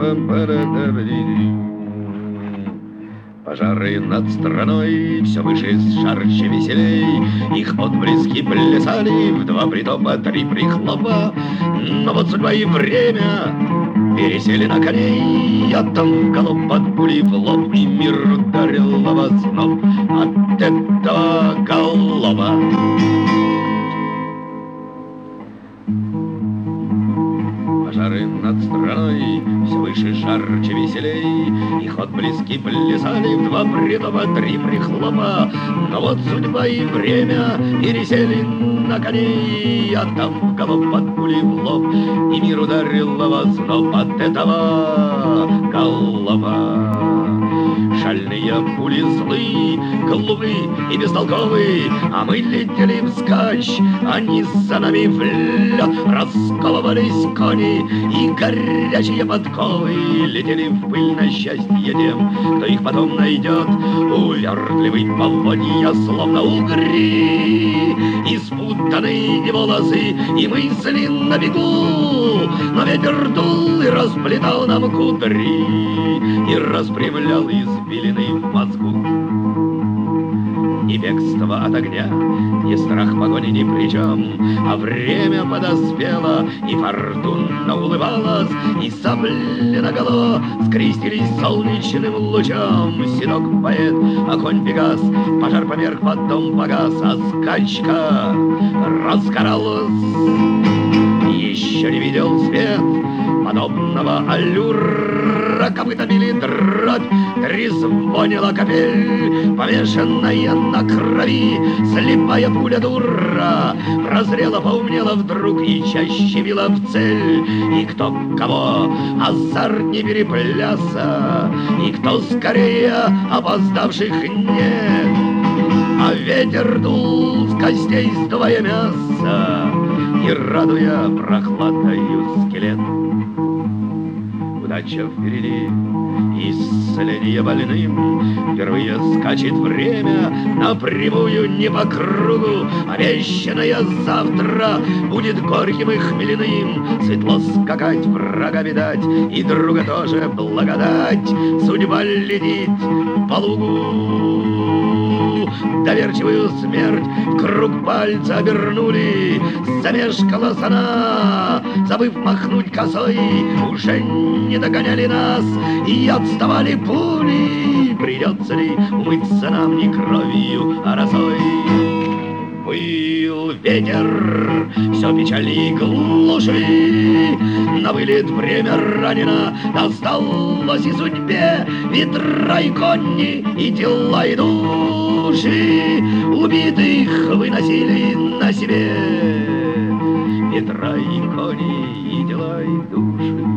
Пожары над страной все выше, жарче, веселей. Их отблески плясали в два притопа, три прихлопа. Но вот судьба и время пересели на коней, а там в галоп под пули в лоб, и мир ударил в озноб от этого галопа. Пожары над страной все выше, жарче, веселей. Их отблески плясали в два притопа, три прихлопа. Но вот судьба и время пересели на коней, а там в галоп под пули в лоб, и мир ударил в озноб от этого галопа. Шальные пули злые, глупые и бестолковые, а мы летели вскачь, они за нами в лед. Расковывались кони и горячие подковы, летели в пыль на счастье тем, кто их потом найдет. Увертливый поводья, словно угри, и спутанные волосы, и мысли на бегу. Но ветер дул и расплетал нам кудри, и распрямлял извилины в мозгу. Ни бегство от огня, ни страх погони ни при чем, а время подоспело, и фортуна улыбалась, и сабли наголо скрестились солнечным лучом. Седок поэт, а конь Пегас, пожар померк, потом погас, а скачка разгоралась. Еще не видел свет подобного аллюра, копыта били дробь, трезвонила капель, помешанная на крови, слепая пуля дура прозрела, поумнела вдруг и чаще била в цель. И кто кого азартней перепляса, и кто скорее опоздавших нет. А ветер дул с костей, сдувая мясо и радуя прохладою скелет. Удача впереди, исцеление больным, впервые скачет время напрямую, не по кругу. Обещанное завтра будет горьким и хмельным. Светло скакать, врага видать, и друга тоже благодать. Судьба летит по лугу. Доверчивую смерть в круг пальца обернули. Замешкалась она, забыв махнуть косой. Уже не догоняли нас и отставали пули. Придется ли умыться нам не кровью, а росой? Был ветер, все печали и глуши. На вылет время ранено, досталось и судьбе. Ветра и кони, и тела, и души убитых выносили на себе. Ветра и кони, и тела, и души.